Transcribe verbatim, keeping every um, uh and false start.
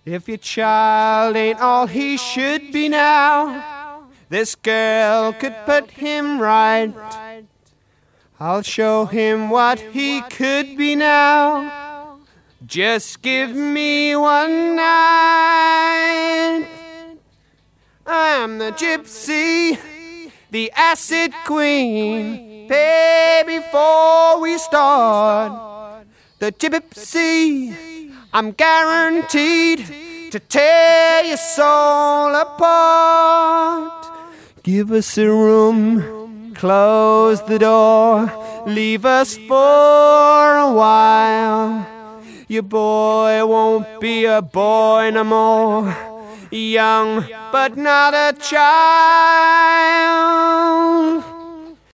If your child ain't all he should be now, this girl could put him right. I'll show him what he could be now. Just give me one night. I'm the gypsy, the acid queen. Pay before we start. The gypsy, I'm guaranteed to tear your soul apart. Give us a room, close the door, leave us for a while. Your boy won't be a boy no more, young but not a child.